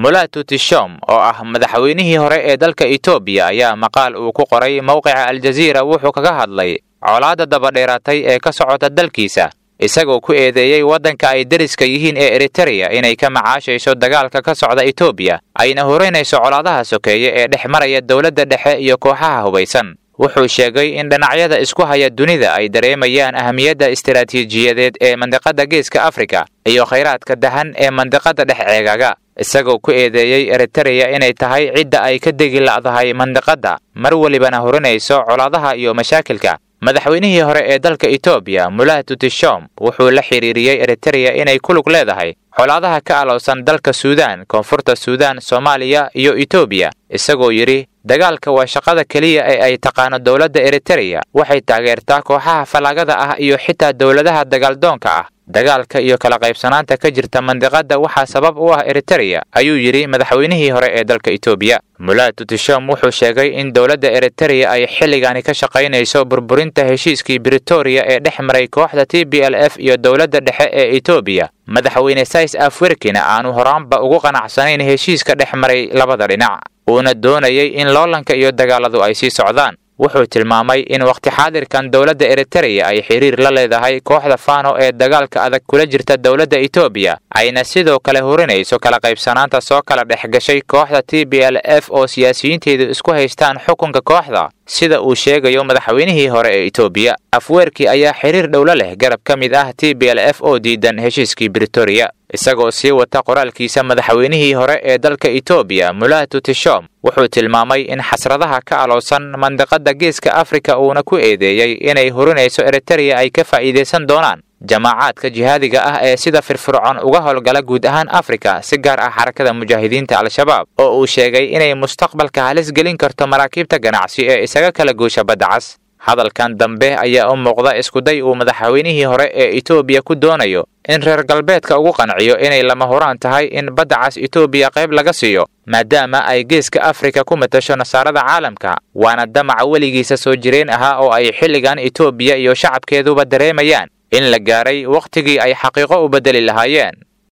Mulatu Teshome oo ah madaxweynihii hore ee dalka Itoobiya ayaa maqaal uu ku qoray mowqica Al Jazeera wuxuu kaga hadlay colaadda daba dheeratay ee ka socota dalkiisa isagoo ku eedeeyay waddanka ay deriska yihiin ee Eritrea inay ka macaashayso dagaalka ka socda Itoobiya ayna horeynayso colaadaha sokeeye ee dhex maraya dawladda dhexe iyo kooxaha hubaysan. wuxuu sheegay in dhinacyada isku haya dunida ay dareemayaan ahamiyadda istiraatiijiyadeed ee mandiqada Geeska Afrika iyo kheyraadka dahan ee mandiqada dhex ceegaga isagoo ku eedeeyay Eritrea inay tahay cidda ay ka degi la'dahay mandiqada mar walibana horinayso colaadaha iyo mashaakilka. madaxweynihii hore ee dalka Itoobiya Mulatu Teshome wuxuu la xiriiriyay Eritrea inay ku lug leedahay colaadaha ka alowsan dalka Suudaan, Koonfurta Suudaan, Soomaaliya iyo Itoobiya isagoo yiri dagaalka waa shaqada kaliya ee ay taqaano dawladda Eritrea waxay taageertaa kooxaha falagada ah iyo xitaa dawladaha dagaaldoonka ah. dagaalka iyo kala qaybsanaanta ka jirta mandiqada waxa sabab u ah Eritrea ayuu yiri madaxweynihii hore ee dalka Itoobiya. Mulatu Teshome wuxuu sheegay in dawladda Eritrea ay xilligan ka shaqaynayso burburinta heshiiskii Pretoria ee dhex maray kooxda TPLF iyo dawladda dhexe ee Itoobiya. madaxweyne Isaias Afwerkina aanu horaanba ugu qanacsanayn heshiiska dhex maray labada dhinac uuna doonayay in loolanka iyo dagaaladu ay sii socdaan. wuxuu tilmaamay in waqti xaadirkan dawladda Eritrea ay xiriir la leedahay kooxda Fano ee dagaalka adag kula jirta dawladda Itoobiya ayna sidoo kale horinayso kala qaybsanaanta soo kala dhex gashay kooxda TPLF oo siyaasiyiinteedu isku haystaan xukunka kooxda sida uu sheegayo madaxweynihii hore ee Itoobiya. Afwerki ayaa xiriir dhow la leh garab ka mid ah TPLF oo diidan heshiiskii Pretoria isagoo sii wata qoraalkiisa. madaxweynihii hore ee dalka Itoobiya Mulatu Teshome wuxuu tilmaamay in xasradaha ka alowsan mandiqada Geeska Afrika uuna ku eedeeyay inay horinayso Eritrea ay ka faa'iideysan doonaan jamaacadka jihaadiga ah ee sida firfircoon uga howlgala guud ahaan Afrika si gaar ah xarakada mujaahidiinta Al-Shabaab oo uu sheegay inay mustaqbalka halis gelin karto maraakiibta ganacsi ee isaga kala goosha badda cas. hadalkan dambe ayaa u muuqda isku day uu madaxweynihii hore ee Itoobiya ku doonayo in reer galbeedka ugu qanciyo inay lama horaan tahay in badda cas Itoobiya qayb laga siiyo maadaama ay Geeska Afrika ku matasho nasaarada caalamka waana damac weligiisa soo jireen ahaa oo ay xilligan Itoobiya iyo shacabkeeduba dareemayaan in la gaaray waqtigii ay xaqiiqo u bedeli lahaayeen.